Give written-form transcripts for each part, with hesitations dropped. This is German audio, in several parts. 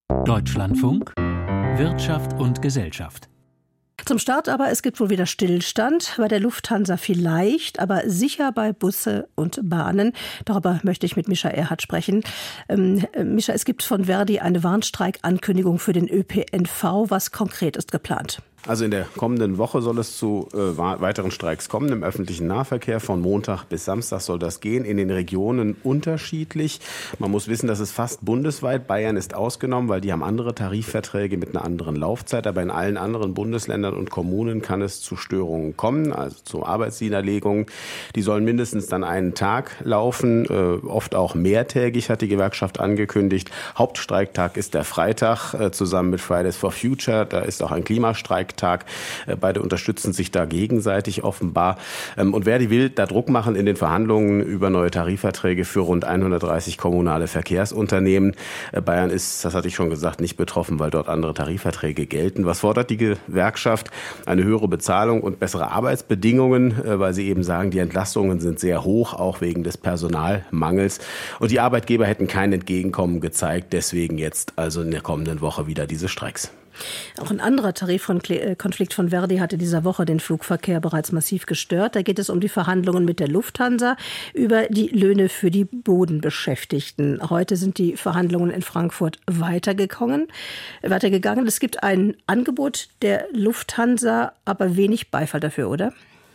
Deutschlandfunk Wirtschaft und Gesellschaft. Zum Start aber, es gibt wohl wieder Stillstand, bei der Lufthansa vielleicht, aber sicher bei Busse und Bahnen. Darüber möchte ich mit Mischa Erhardt sprechen. Mischa, es gibt von Verdi eine Warnstreikankündigung für den ÖPNV. Was konkret ist geplant? Also in der kommenden Woche soll es zu weiteren Streiks kommen. Im öffentlichen Nahverkehr von Montag bis Samstag soll das gehen. In den Regionen unterschiedlich. Man muss wissen, das ist fast bundesweit. Bayern ist ausgenommen, weil die haben andere Tarifverträge mit einer anderen Laufzeit. Aber in allen anderen Bundesländern und Kommunen kann es zu Störungen kommen, also zu Arbeitsniederlegungen. Die sollen mindestens dann einen Tag laufen, oft auch mehrtägig, hat die Gewerkschaft angekündigt. Hauptstreiktag ist der Freitag, zusammen mit Fridays for Future. Da ist auch ein Klimastreik. Beide unterstützen sich da gegenseitig offenbar. Und Verdi will da Druck machen in den Verhandlungen über neue Tarifverträge für rund 130 kommunale Verkehrsunternehmen. Bayern ist, das hatte ich schon gesagt, nicht betroffen, weil dort andere Tarifverträge gelten. Was fordert die Gewerkschaft? Eine höhere Bezahlung und bessere Arbeitsbedingungen, weil sie eben sagen, die Entlastungen sind sehr hoch, auch wegen des Personalmangels. Und die Arbeitgeber hätten kein Entgegenkommen gezeigt. Deswegen jetzt also in der kommenden Woche wieder diese Streiks. Auch ein anderer Tarifkonflikt von Verdi hatte dieser Woche den Flugverkehr bereits massiv gestört. Da geht es um die Verhandlungen mit der Lufthansa über die Löhne für die Bodenbeschäftigten. Heute sind die Verhandlungen in Frankfurt weitergegangen. Es gibt ein Angebot der Lufthansa, aber wenig Beifall dafür, oder?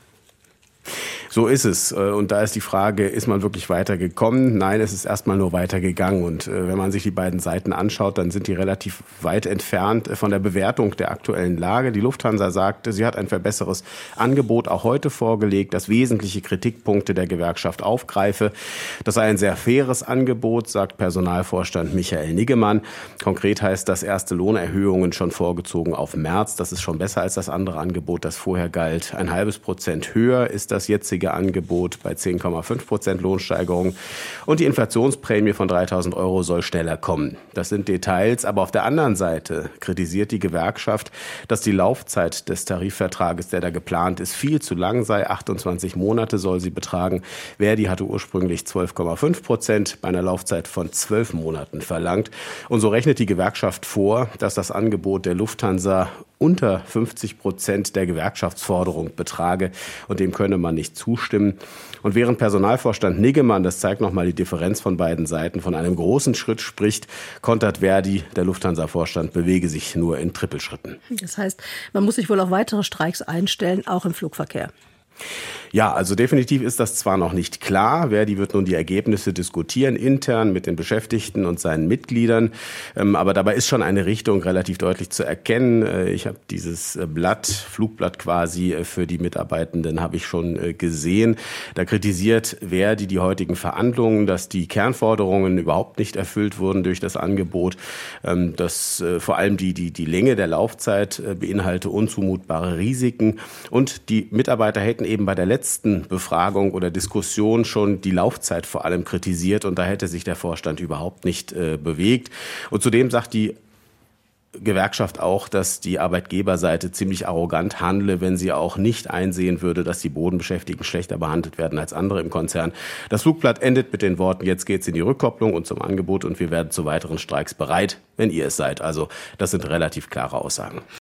So ist es. Und da ist die Frage, ist man wirklich weitergekommen? Nein, es ist erstmal nur weitergegangen. Und wenn man sich die beiden Seiten anschaut, dann sind die relativ weit entfernt von der Bewertung der aktuellen Lage. Die Lufthansa sagte, sie hat ein besseres Angebot auch heute vorgelegt, das wesentliche Kritikpunkte der Gewerkschaft aufgreife. Das sei ein sehr faires Angebot, sagt Personalvorstand Michael Niggemann. Konkret heißt das erste Lohnerhöhungen schon vorgezogen auf März. Das ist schon besser als das andere Angebot, das vorher galt. 0,5% höher ist das jetzige Angebot bei 10,5% Lohnsteigerung. Und die Inflationsprämie von 3.000 € soll schneller kommen. Das sind Details. Aber auf der anderen Seite kritisiert die Gewerkschaft, dass die Laufzeit des Tarifvertrages, der da geplant ist, viel zu lang sei. 28 Monate soll sie betragen. Verdi hatte ursprünglich 12,5% bei einer Laufzeit von 12 Monaten verlangt. Und so rechnet die Gewerkschaft vor, dass das Angebot der Lufthansa unter 50% der Gewerkschaftsforderung betrage. Und dem könne man nicht zustimmen. Und während Personalvorstand Niggemann, das zeigt nochmal die Differenz von beiden Seiten, von einem großen Schritt spricht, kontert Verdi, der Lufthansa-Vorstand, bewege sich nur in Trippelschritten. Das heißt, man muss sich wohl auf weitere Streiks einstellen, auch im Flugverkehr. Ja, also definitiv ist das zwar noch nicht klar. Verdi wird nun die Ergebnisse diskutieren, intern mit den Beschäftigten und seinen Mitgliedern. Aber dabei ist schon eine Richtung relativ deutlich zu erkennen. Ich habe dieses Flugblatt quasi für die Mitarbeitenden habe ich schon gesehen. Da kritisiert Verdi die heutigen Verhandlungen, dass die Kernforderungen überhaupt nicht erfüllt wurden durch das Angebot. Dass vor allem die Länge der Laufzeit beinhalte unzumutbare Risiken. Und die Mitarbeiter hätten eben bei der letzten Befragung oder Diskussion schon die Laufzeit vor allem kritisiert und da hätte sich der Vorstand überhaupt nicht bewegt. Und zudem sagt die Gewerkschaft auch, dass die Arbeitgeberseite ziemlich arrogant handle, wenn sie auch nicht einsehen würde, dass die Bodenbeschäftigten schlechter behandelt werden als andere im Konzern. Das Flugblatt endet mit den Worten, jetzt geht's in die Rückkopplung und zum Angebot und wir werden zu weiteren Streiks bereit, wenn ihr es seid. Also das sind relativ klare Aussagen.